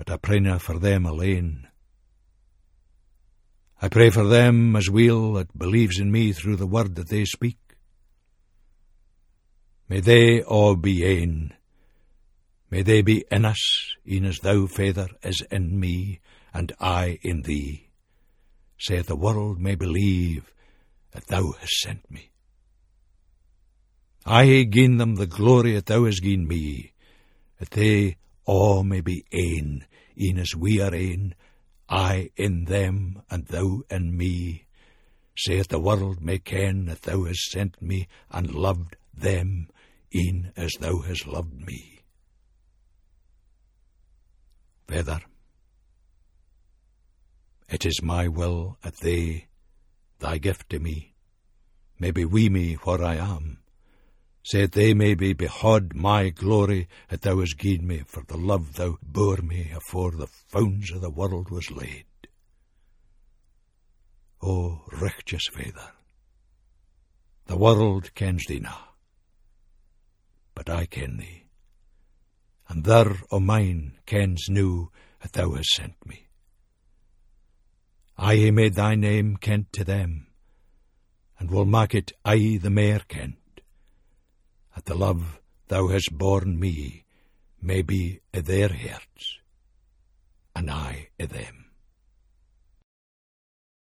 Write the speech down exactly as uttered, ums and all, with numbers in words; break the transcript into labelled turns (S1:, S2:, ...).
S1: but I prayna for them alane. I pray for them as weel that believes in me through the word that they speak. May they all be ane. May they be in us, e'en as thou, Father, is in me, and I in thee, saith the world may believe that thou hast sent me. I hae gi'en them the glory that thou hast gi'en me, that they all may be ane, e'en as we are ane, I in them, and thou in me, saith the world may ken that thou hast sent me, and loved them, e'en as thou hast loved me. Father, it is my will that they, thy gift to me, may be wi' me where I am, say that they may be behod my glory that thou hast gi'en me for the love thou bore me afore the founds of the world was laid. O righteous Father, the world kens thee na, but I ken thee, and there o' mine kens new that thou hast sent me. I hae made thy name kent to them, and will mak it aye the mair kent, that the love thou hast borne me may be i' their hearts, and I i' them.